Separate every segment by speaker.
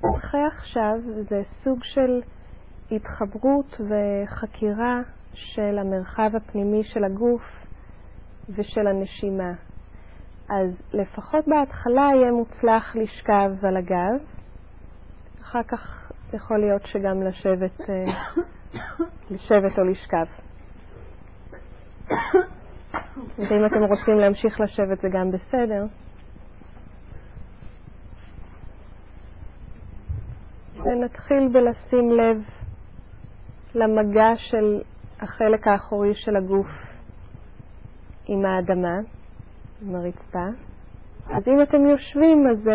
Speaker 1: אחרי עכשיו זה סוג של התחברות וחקירה של המרחב הפנימי של הגוף ושל הנשימה. אז לפחות בהתחלה יהיה מוצלח לשכב על הגב, אחר כך יכול להיות שגם לשבת או לשכב. ואם אתם רוצים להמשיך לשבת זה גם בסדר. ונתחיל בלשים לב למגע של החלק האחורי של הגוף עם האדמה, עם הרצפה. אז אם אתם יושבים, אז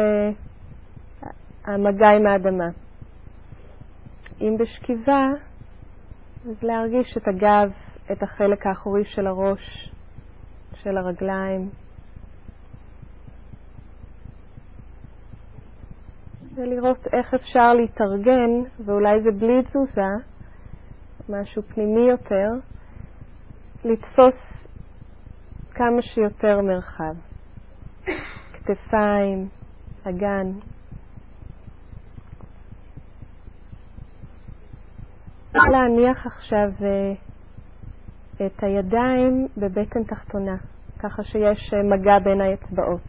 Speaker 1: המגע עם האדמה. אם בשכיבה, אז להרגיש את הגב, את החלק האחורי של הראש, של הרגליים. ולראות איך אפשר להתארגן, ואולי זה בלי תזוזה, משהו פנימי יותר, לתפוס כמה שיותר מרחב. כתפיים, אגן. להניח עכשיו את הידיים בבטן תחתונה, ככה שיש מגע בין האצבעות.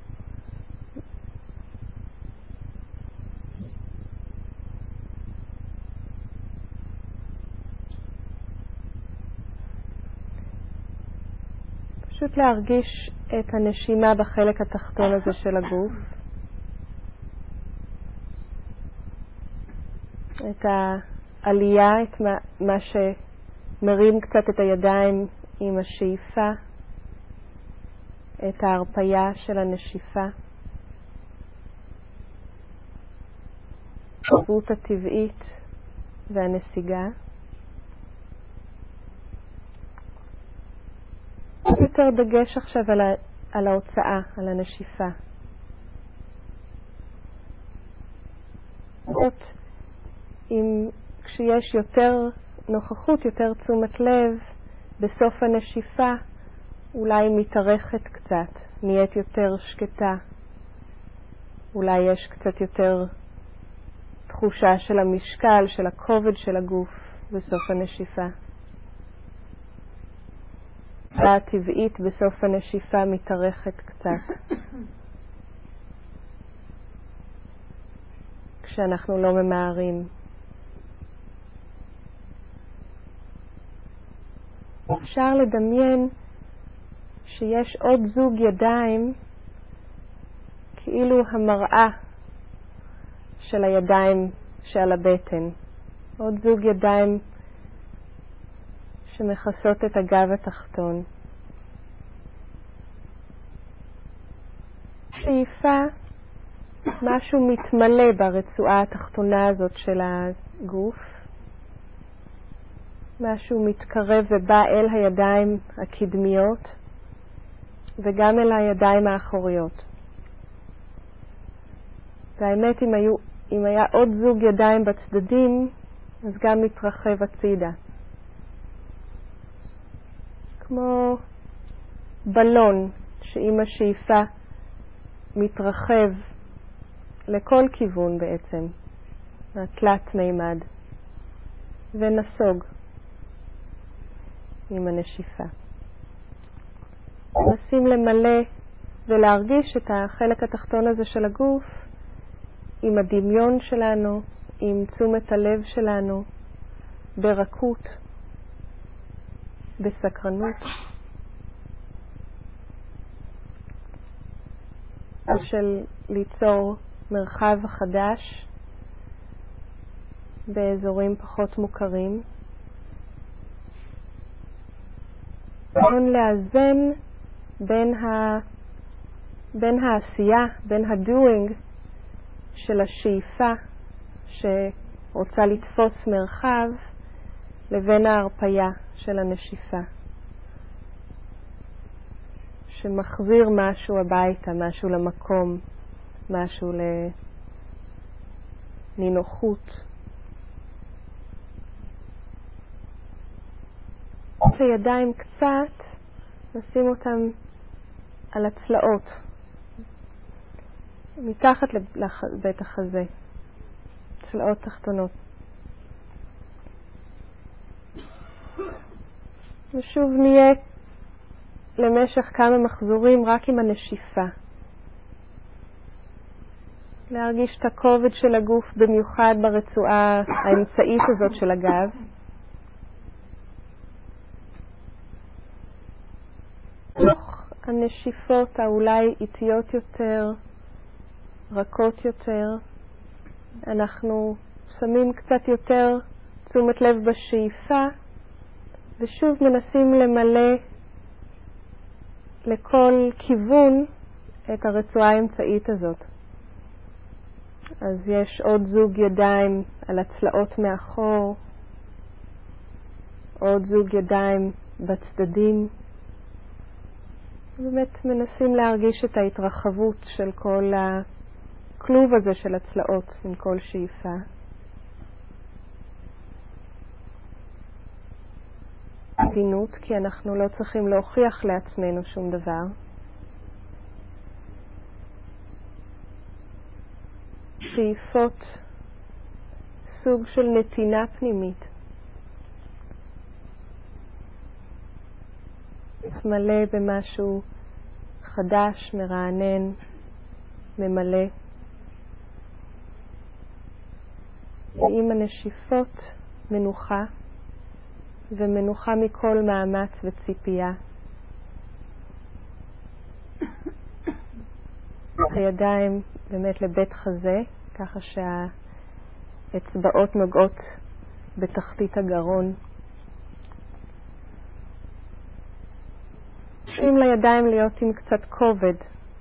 Speaker 1: פשוט להרגיש את הנשימה בחלק התחתון הזה של הגוף. את העלייה, את מה שמרים קצת את הידיים עם השאיפה. את ההרפיה של הנשיפה. התרבות הטבעית והנסיגה. יותר דגש עכשיו על ההוצאה, על הנשיפה. כשיש יותר נוכחות, יותר תשומת לב, בסוף הנשיפה אולי מתארכת קצת, נהיית יותר שקטה. אולי יש קצת יותר תחושה של המשקל, של הכובד של הגוף בסוף הנשיפה. הטבעית בסוף הנשיפה מתארכת קצת. כשאנחנו לא ממהרים. אפשר לדמיין שיש עוד זוג ידיים, כאילו המראה של הידיים שעל הבטן. עוד זוג ידיים שמכסות את הגב התחתון. שאיפה, משהו מתמלא ברצועה התחתונה הזאת של הגוף. משהו מתקרב ובא אל הידיים הקדמיות וגם אל הידיים האחוריות. והאמת, אם היה עוד זוג ידיים בצדדים, אז גם מתרחב הצידה. כמו בלון שעם השאיפה מתרחב לכל כיוון בעצם, התלת מימד, ונסוג עם הנשיפה. נשים למלא ולהרגיש את החלק התחתון הזה של הגוף עם הדמיון שלנו, עם תשומת הלב שלנו, ברכות, בסקרנות. של ליצור מרחב חדש באזורים פחות מוכרים. לאזן בין העשייה, בין ה-doing של השאיפה שרוצה לתפוס מרחב, לבין ההרפיה של הנשיפה. שמחזיר משהו הביתה, משהו למקום, משהו לנינוחות. את הידיים קצת, נשים אותם על הצלעות, מתחת לבית החזה. צלעות תחתונות. ושוב נהיה למשך כמה מחזורים רק עם הנשיפה. להרגיש את הכובד של הגוף במיוחד ברצועה האמצעית הזאת של הגב. תוך הנשיפות האולי איטיות יותר, רכות יותר, אנחנו שמים קצת יותר תשומת לב בשאיפה, ושוב מנסים למלא לכל כיוון את הרצועה האמצעית הזאת. אז יש עוד זוג ידיים על הצלעות מאחור, עוד זוג ידיים בצדדים. באמת מנסים להרגיש את ההתרחבות של כל הכלוב הזה של הצלעות עם כל שאיפה. עדינות, כי אנחנו לא צריכים להוכיח לעצמנו שום דבר. שאיפות, סוג של נתינה פנימית. מלא במשהו חדש, מרענן, ממלא. ועם הנשיפות מנוחה, ומנוחה מכל מאמץ וציפייה. הידיים באמת לבית חזה, ככה שהאצבעות נוגעות בתחתית הגרון. שים לידיים להיות עם קצת כובד.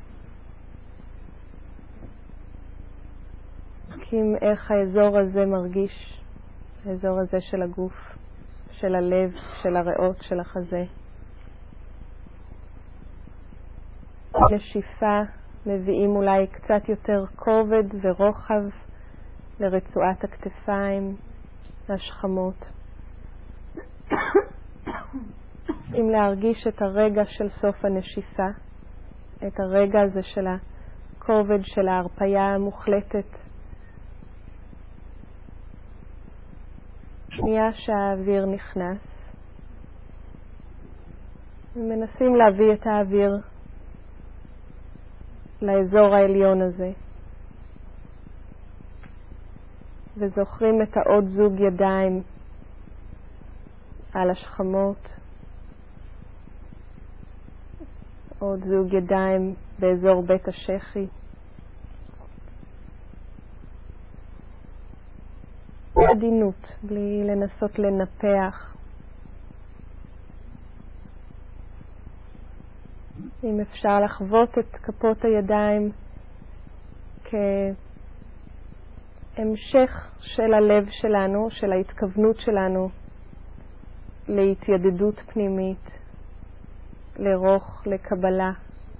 Speaker 1: עם איך האזור הזה מרגיש, האזור הזה של הגוף, של הלב, של הריאות, של החזה. נשיפה מביאים אולי קצת יותר כובד ורוחב לרצועת הכתפיים, השכמות. אם להרגיש את הרגע של סוף הנשיפה, את הרגע הזה של הכובד, של ההרפיה המוחלטת. שנייה שהאוויר נכנס, ומנסים להביא את האוויר לאזור העליון הזה, וזוכרים את העוד זוג ידיים על השכמות, עוד זוג ידיים באזור בית השחי. עדינות, בלי לנסות לנפח. אם אפשר לחוות את כפות הידיים כהמשך של הלב שלנו, של ההתכוונות שלנו להתיידדות פנימית, לרוך, לקבלה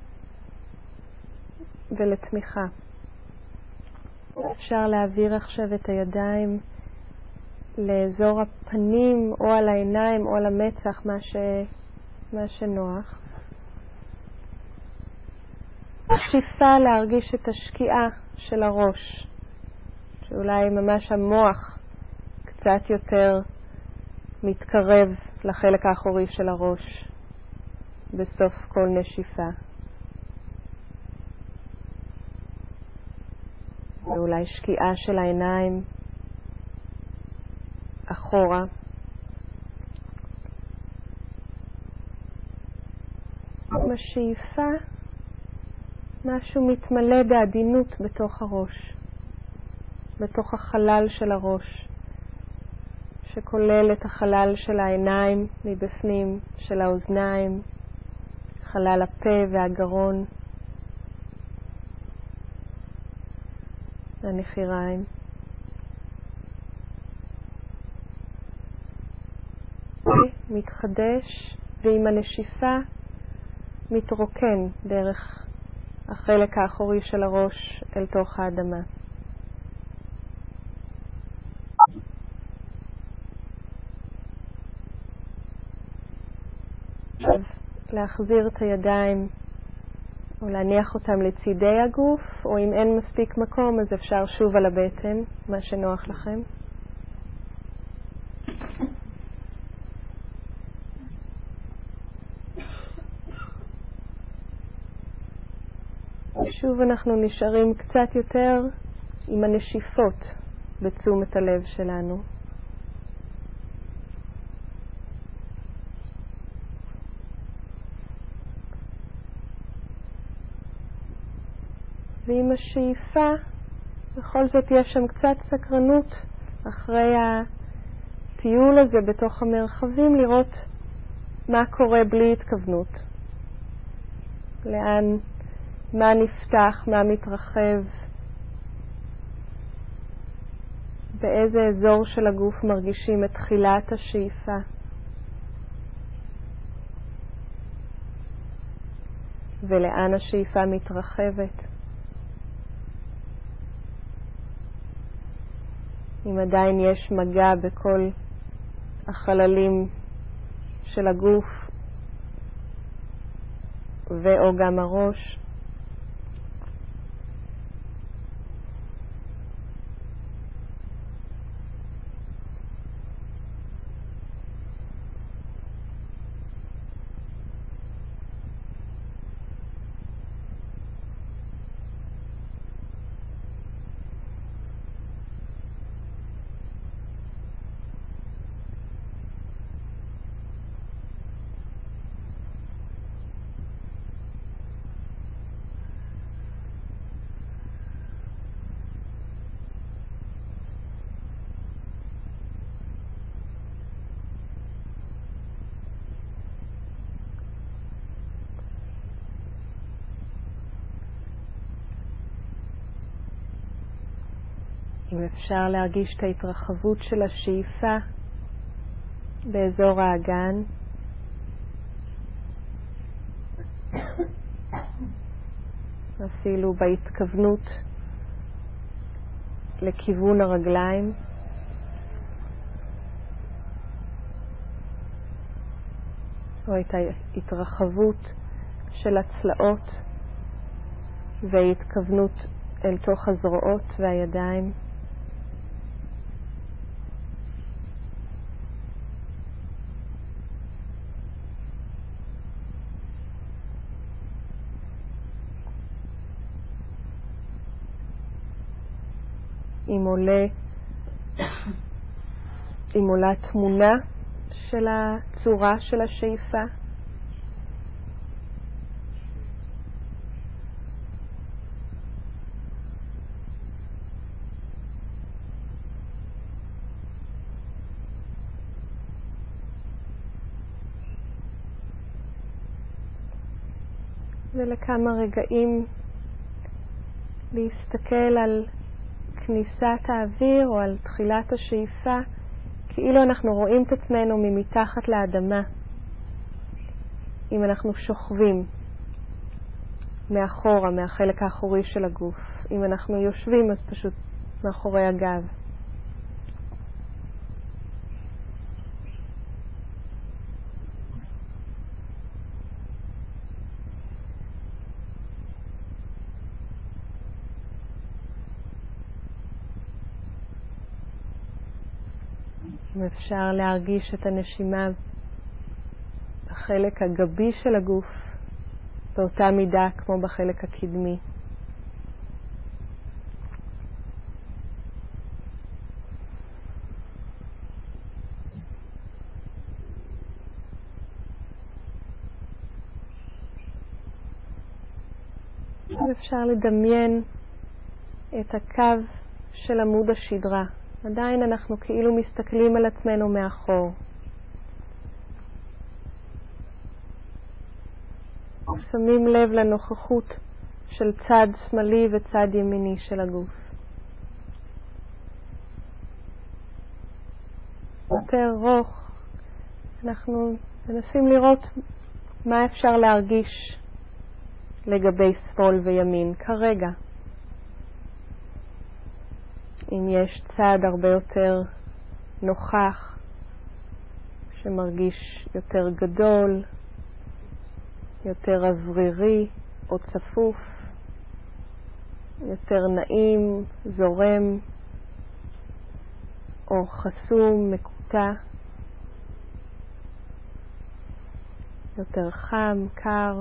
Speaker 1: ולתמיכה. אפשר להעביר עכשיו את הידיים לאזור הפנים או על העיניים או על המצח, מה שנוח. שאיפה להרגיש את השקיעה של הראש, שאולי ממש המוח קצת יותר מתקרב לחלק האחורי של הראש בסוף כל נשיפה. ואולי שקיעה של העיניים אחורה. בשאיפה משהו מתמלא בעדינות בתוך הראש, בתוך החלל של הראש, שכולל את החלל של העיניים מבפנים, של האוזניים, חלל הפה והגרון, הנחיריים. מתחדש, ועם הנשיפה מתרוקן דרך החלק האחורי של הראש אל תוך האדמה. עכשיו להחזיר את הידיים או להניח אותם לצידי הגוף, או אם אין מספיק מקום אז אפשר שוב על הבטן, מה שנוח לכם. שוב אנחנו נשארים קצת יותר עם הנשיפות בתשומת הלב שלנו. ועם השאיפה, בכל זאת יש שם קצת סקרנות אחרי הטיול הזה בתוך המרחבים, לראות מה קורה בלי התכוונות. מה נפתח, מה מתרחב, באיזה אזור של הגוף מרגישים את תחילת השאיפה. ולאן השאיפה מתרחבת. אם עדיין יש מגע בכל החללים של הגוף ואו גם הראש. אם אפשר להרגיש את ההתרחבות של השאיפה באזור האגן. אפילו בהתכוונות לכיוון הרגליים. או את ההתרחבות של הצלעות וההתכוונות אל תוך הזרועות והידיים. אם עולה תמונה של הצורה של השאיפה. ולכמה רגעים להסתכל על כניסת האוויר או על תחילת השאיפה, כאילו אנחנו רואים את עצמנו ממתחת לאדמה. אם אנחנו שוכבים מאחורה, מהחלק האחורי של הגוף. אם אנחנו יושבים, אז פשוט מאחורי הגב. אפשר להרגיש את הנשימה בחלק הגבי של הגוף באותה מידה כמו בחלק הקדמי. אפשר לדמיין את הקו של עמוד השדרה. עדיין אנחנו כאילו מסתכלים על עצמנו מאחור. שמים לב לנוכחות של צד שמאלי וצד ימיני של הגוף. יותר רוך, אנחנו מנסים לראות מה אפשר להרגיש לגבי שמאל וימין כרגע. אם יש צד הרבה יותר נוכח, שמרגיש יותר גדול, יותר אוורירי, או צפוף, יותר נעים, זורם, או חסום, מקוטע, יותר חם, קר.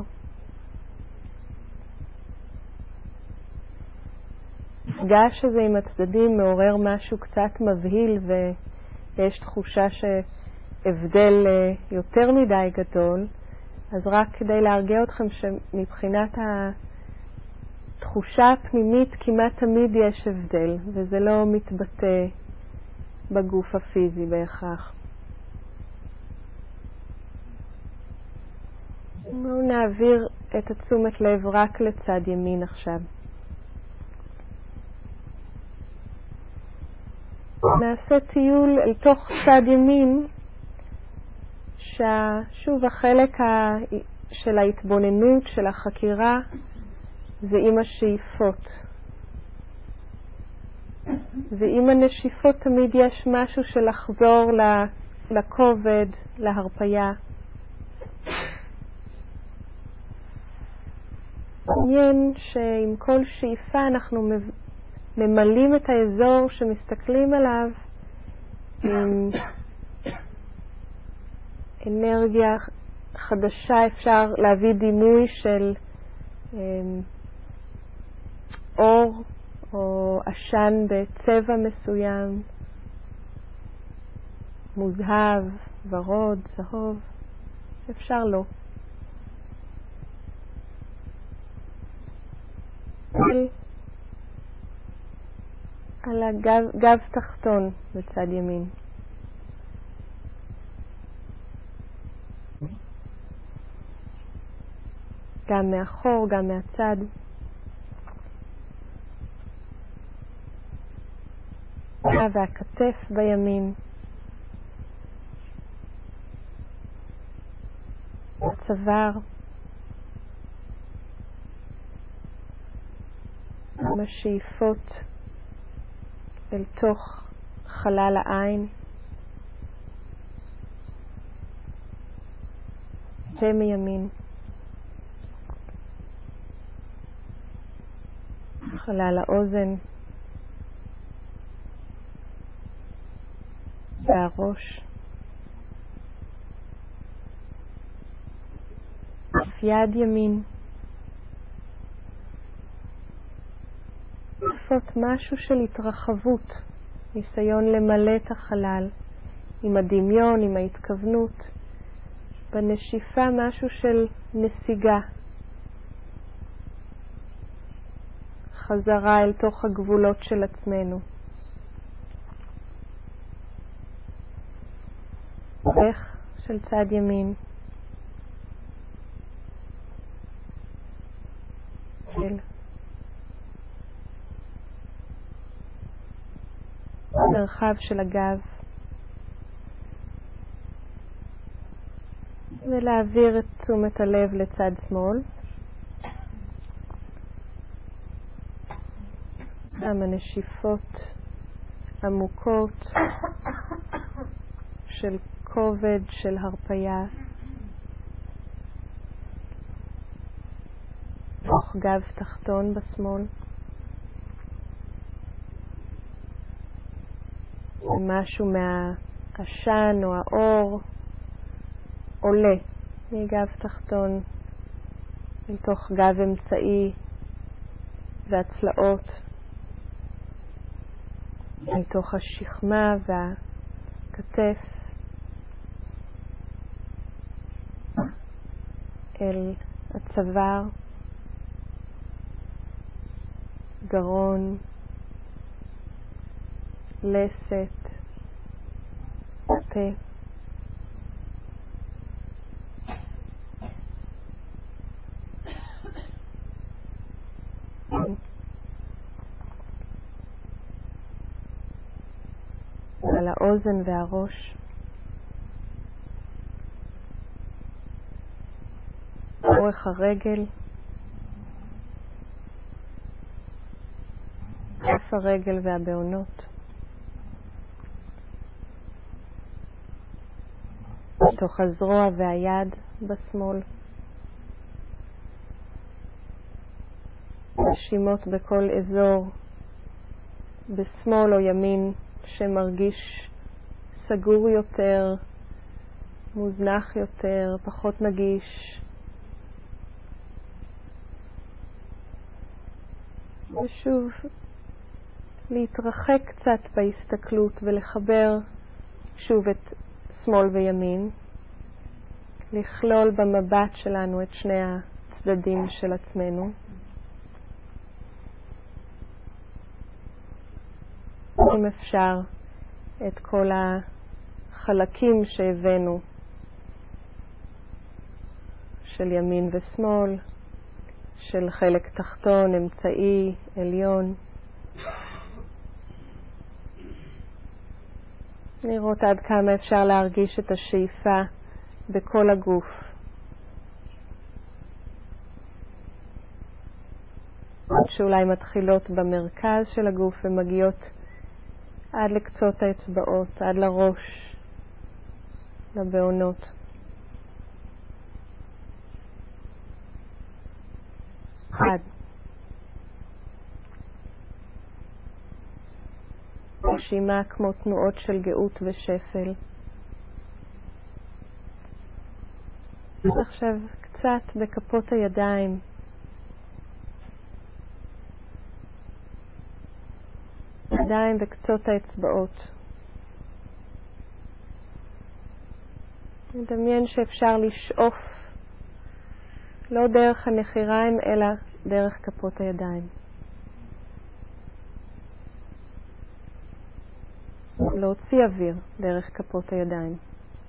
Speaker 1: המפגש הזה עם הצדדים מעורר משהו קצת מבהיל, ויש תחושה שהבדל יותר מדי גדול. אז רק כדי להרגיע אתכם שמבחינת התחושה הפנימית כמעט תמיד יש הבדל, וזה לא מתבטא בגוף הפיזי בהכרח. בואו נעביר את התשומת לב רק לצד ימין עכשיו. נעשה טיול אל תוך צד ימין, ששוב החלק של ההתבוננות, של החקירה, זה עם השאיפות. ועם הנשיפות תמיד יש משהו של לחזור לכובד, להרפיה. מעניין שעם כל שאיפה אנחנו ממלאים את האזור שמסתכלים עליו עם אנרגיה חדשה. אפשר להביא דימוי של אור או עשן בצבע מסוים, מוזהב, ורוד, צהוב, אפשר לא. על הגב תחתון בצד ימין. גם מאחור, גם מהצד. והכתף בימין. הצוואר. עם השאיפות אל תוך חלל העין. ומימין. חלל האוזן. והראש. יד ימין. לעשות משהו של התרחבות, ניסיון למלא את החלל עם הדמיון, עם ההתכוונות. בנשיפה משהו של נסיגה, חזרה אל תוך הגבולות של עצמנו. איך של צד ימין. של מרחב של הגב. ולהעביר את תשומת הלב לצד שמאל. כמה נשיפות עמוקות של כובד, של הרפיה. תוך גב תחתון בשמאל. משהו מהעשן או האור עולה מגב תחתון אל תוך גב אמצעי והצלעות, אל תוך השכמה והכתף, אל הצוואר, גרון, לסת, פה. על האוזן והראש. אורך הרגל. כף הרגל והבעונות. תוך הזרוע והיד בשמאל. נשימות בכל אזור, בשמאל או ימין, שמרגיש סגור יותר, מוזנח יותר, פחות נגיש. ושוב, להתרחק קצת בהסתכלות ולחבר שוב את שמאל וימין, לכלול במבט שלנו את שני הצדדים של עצמנו. אם אפשר, את כל החלקים שהבאנו של ימין ושמאל, של חלק תחתון, אמצעי, עליון. לראות עד כמה אפשר להרגיש את השאיפה בכל הגוף. שאולי מתחילות במרכז של הגוף ומגיעות עד לקצות האצבעות, עד לראש, לבעונות. אחד. נשימה כמו תנועות של גאות ושפל. עכשיו קצת בכפות הידיים. ידיים וקצות האצבעות. נדמיין שאפשר לשאוף לא דרך הנחיריים אלא דרך כפות הידיים. להוציא אוויר דרך כפות הידיים.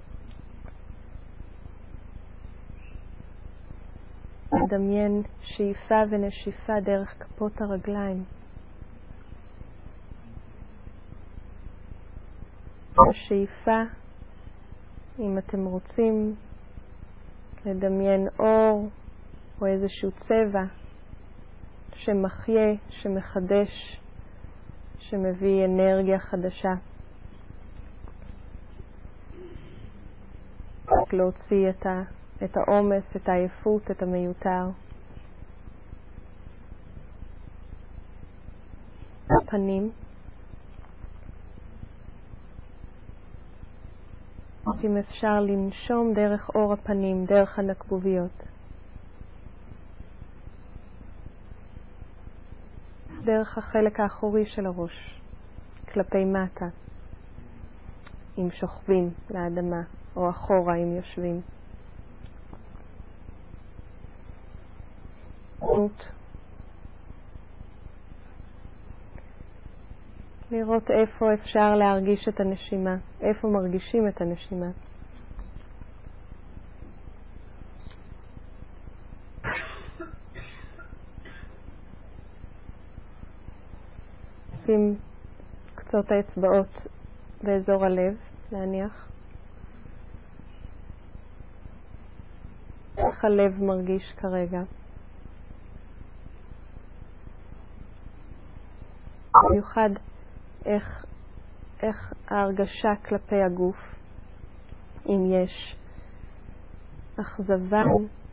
Speaker 1: נדמיין שאיפה ונשיפה דרך כפות הרגליים. השאיפה, אם אתם רוצים לדמיין אור או איזשהו צבע שמחיה, שמחדש, שמביא אנרגיה חדשה. רק להוציא את העומס, את העייפות, את המיותר. הפנים. אם אפשר לנשום דרך אור הפנים, דרך הנקבוביות. דרך החלק האחורי של הראש, כלפי מטה, אם שוכבים לאדמה, או אחורה אם יושבים. לראות איפה אפשר להרגיש את הנשימה, איפה מרגישים את הנשימה. שים קצות האצבעות באזור הלב, להניח. איך הלב מרגיש כרגע. במיוחד איך ההרגשה כלפי הגוף, אם יש אכזבה,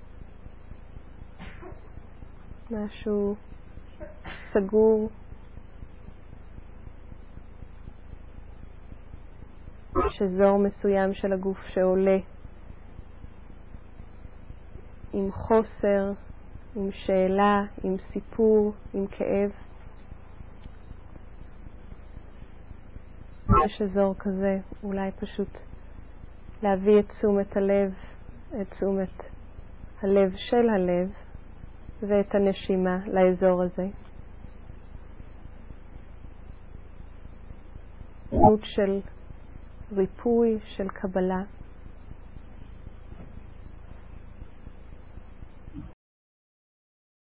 Speaker 1: משהו סגור, יש אזור מסוים של הגוף שעולה עם חוסר, עם שאלה, עם סיפור, עם כאב. יש אזור כזה, אולי פשוט להביא את תשומת הלב, את תשומת הלב של הלב ואת הנשימה לאזור הזה. דמות של ריפוי, של קבלה.